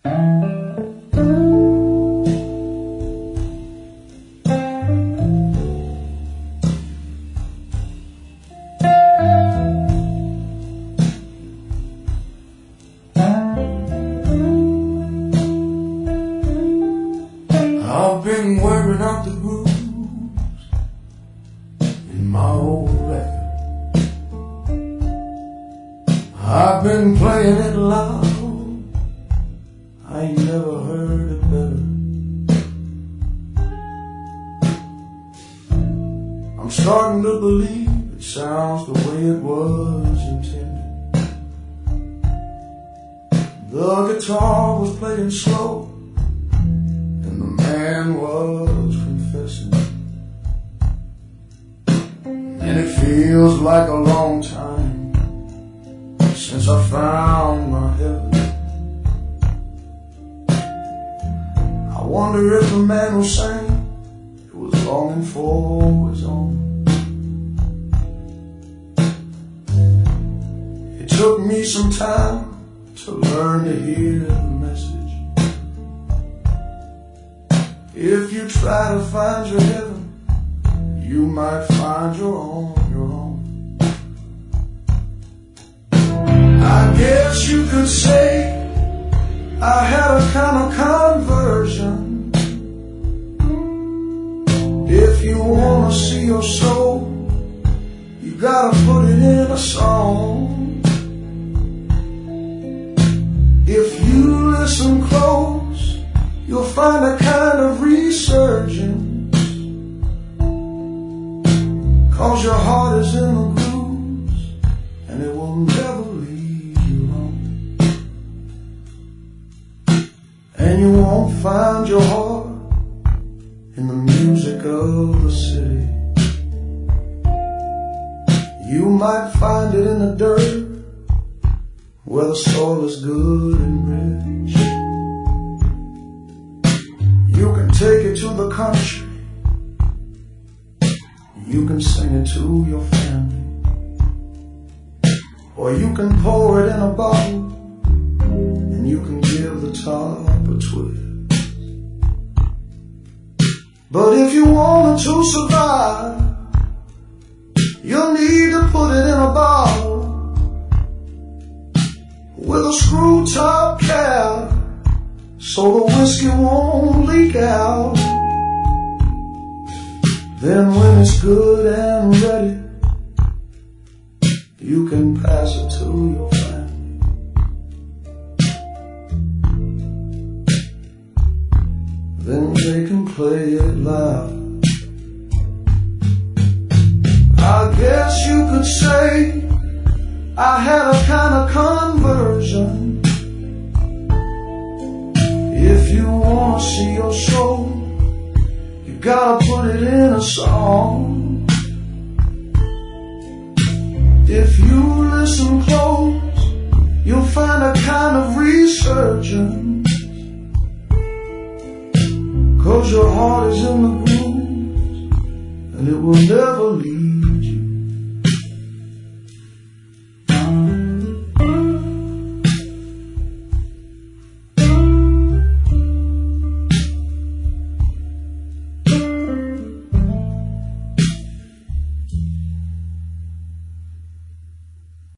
I've been wearing out the grooves in my old record. I've been playing it loud, I ain't never heard it better. I'm starting to believe it sounds the way it was intended. The guitar was playing slow, and the man was confessing. And it feels like a long time since I found my heaven. I wonder if the man who sang it was longing for his own. It took me some time to learn to hear the message. If you try to find your heaven, you might find your own. I guess you could say I had a kind of conversion. If you wanna see your soul, you gotta put it in a song. If you listen close, you'll find a kind of resurgence, 'cause your heart is in the grooves, and it will never leave you alone. And you won't find your heart in the music of the city. You might find it in the dirt, where the soil is good and rich. You can take it to the country, you can sing it to your family, or you can pour it in a bottle, and you can give the top a twist. But if you want it to survive, you'll need to put it in a bottle with a screw top cap, so the whiskey won't leak out. Then when it's good and ready, you can pass it to your family. Then they can play it loud. I guess you could say I had a kind of conversion. If you wanna see your soul, you gotta put it in a song. If you listen close, you'll find a kind of resurgence, 'cause your heart is in the grooves, and it will never leave